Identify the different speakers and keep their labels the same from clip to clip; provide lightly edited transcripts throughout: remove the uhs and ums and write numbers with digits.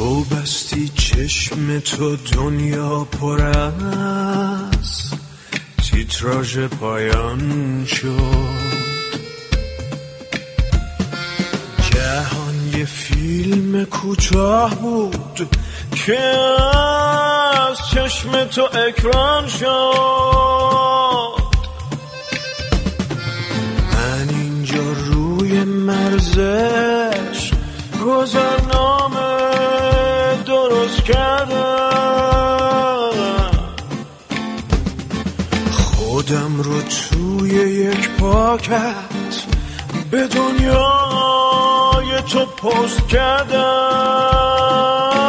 Speaker 1: تو بستی چشم تو دنیا پر از تیتراژ پایان شد. جهان یه فیلم کوتاه بود که از چشم تو اکران شد. من اینجا روی مرزش گذرنامه درست کردم، خودم رو توی یک پاکت به دنیای تو پست کردم.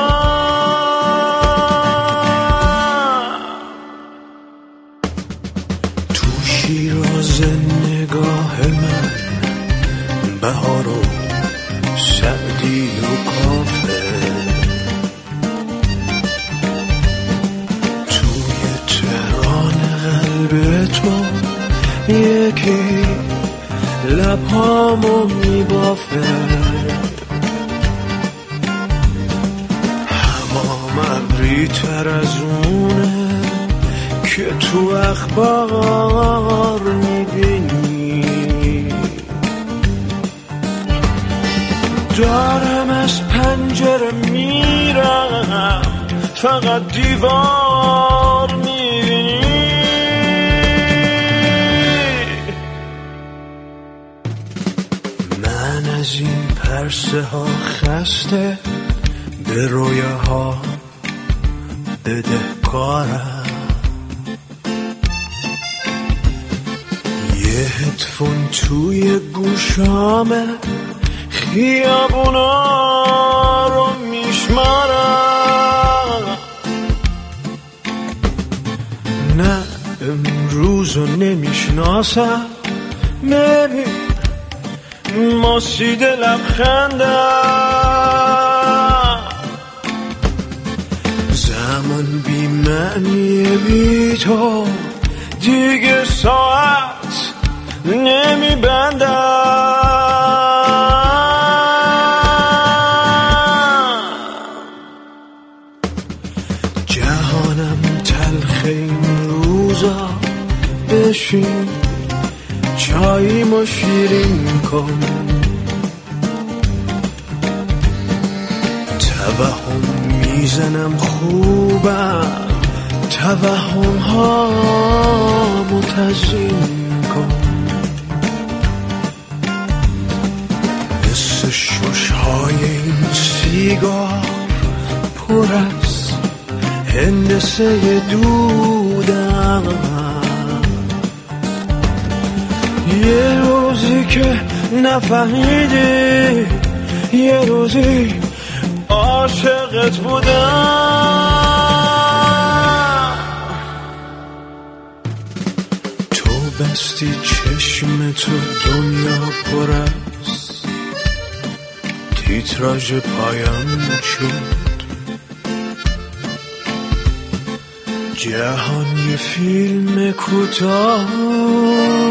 Speaker 1: تو شیراز نگاه من بهار و سعدی و کافه، توی تهران قلب تو یکی لبهامو میبافه. همام ابری تر از اونه که تو اخبار میبینی. دارم از پنجره میرم فقط دیوار میبینی. من از این پرسه ها خسته به رویاها بدهکارم. یه هدفون توی گوشامه خیابونا رو میشمارم. نه امروزو نمیشناسم، ماسید لبخندم. زمان بی معنی بی تو دیگه ساعت نمیبندم. جهانم تلخ این روزا، بشین چاییمو شیرین کن. توهم میزنم خوبم، توهم ها متزین کن. مثل ششهای این سیگار پر از هندسه دودم. یه روزی که نفهمیدی، یه روزی عاشقت بودم. تو بستی چشم تو دنیا پر از تیتراژ پایان شد. جهان یه فیلم کوتاه